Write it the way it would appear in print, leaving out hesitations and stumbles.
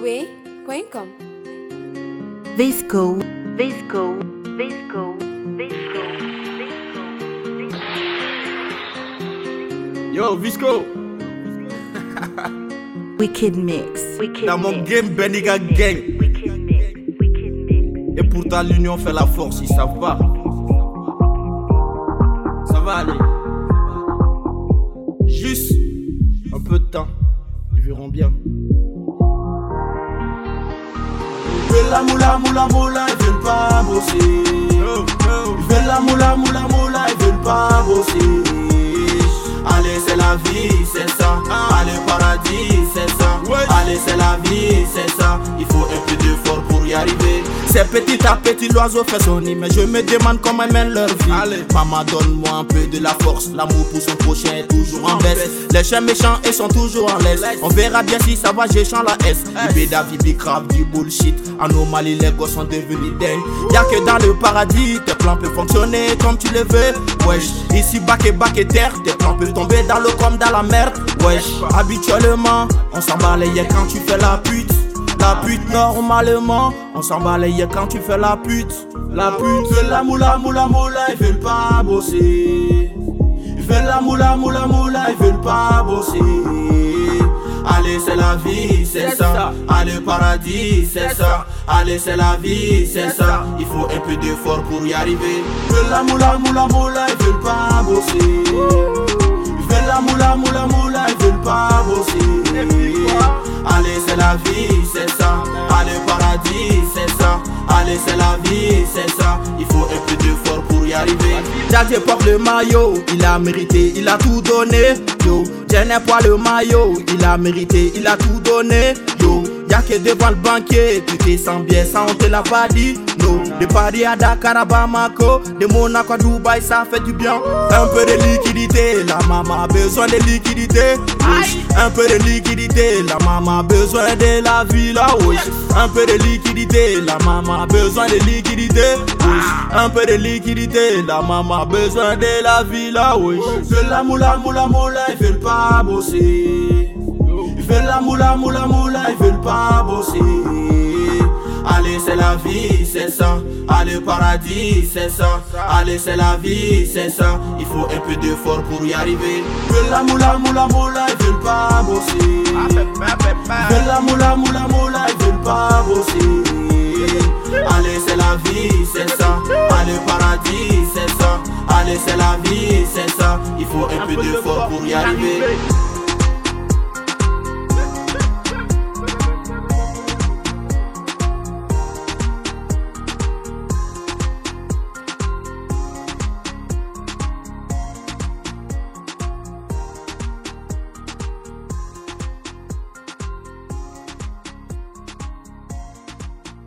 amadzambiri.com. Visco, Visco, Visco, Visco, Visco. Yo, Visco. Wicked Mix. Dans mon game, Beniga Gang. Wicked Mix. Wicked Mix. Et pourtant, l'union fait la force, ils savent pas. Ça va aller. Juste un peu de temps, ils verront bien. Ils veulent la moula, moula, moula, ils veulent pas bosser. Ils veulent la moula, moula, moula, ils veulent pas bosser. Allez, c'est la vie, c'est ça. Allez, paradis, c'est ça. Allez, c'est la vie, c'est ça. Il faut un peu d'effort pour y arriver. C'est petit à petit, l'oiseau fait son nid. Mais je me demande comment ils mènent leur vie. Allez. Maman, donne-moi un peu de la force. L'amour pour son prochain est toujours en baisse. Les chiens méchants, ils sont toujours en laisse. On verra bien si ça va, j'ai chant la S. Ibeda, Vibi, grave du bullshit. Anomalie, les gosses sont devenus dingues. Y'a que dans le paradis, tes plans peuvent fonctionner comme tu le veux. Wesh, ici, bac et terre. Tes plans peuvent tomber dans l'eau comme dans la mer. Wesh, habituellement, on s'en balaye quand tu fais la pute. La pute normalement, on s'en balaye quand tu fais la pute. La pute veut la moula, moula, moula, ils veulent pas bosser. Ils veulent la moula, moula, moula, ils veulent pas bosser. Allez, c'est la vie, c'est ça. Allez, paradis, c'est ça. Allez, c'est la vie, c'est ça. Il faut un peu d'effort pour y arriver. Ils veulent la moula, moula, moula, ils veulent pas bosser. Ils veulent la moula, moula, moula, ils veulent pas bosser. Allez, c'est la vie, c'est ça. Allez, paradis, c'est ça. Allez, c'est la vie, c'est ça. Il faut un peu d'effort pour y arriver. Jadje porte le maillot, il a mérité, il a tout donné. Yo, Jenny poids le maillot, il a mérité, il a tout donné. Yo, y'a que devant le banquier, tu te sens bien, ça on te l'a pas dit. No, de Paris à Dakar à Bamako, de Monaco à Dubaï, ça fait du bien. Un peu de liquidité, la maman a besoin de liquidité. Wesh. Un peu de liquidité, la maman a besoin de la vie là. Wesh. Un peu de liquidité, la maman a besoin de liquidité. Wesh. Un peu de liquidité, la maman a besoin de la vie là. Wesh. Ils veulent la moula, moula, moula, ils veulent pas bosser. Ils veulent la moula, moula, moula, ils veulent pas bosser. Allez, c'est la vie, c'est ça. Allez, paradis, c'est ça. Allez, c'est la vie, c'est ça. Il faut un peu d'effort pour y arriver. Ils veulent la moula, moula, moula, ils veulent pas bosser. Ils veulent la moula, moula, moula, ils veulent pas bosser. Allez, c'est la vie, c'est ça. Allez, paradis, c'est ça. Allez, c'est la vie, c'est ça. Il faut un peu d'effort pour y arriver.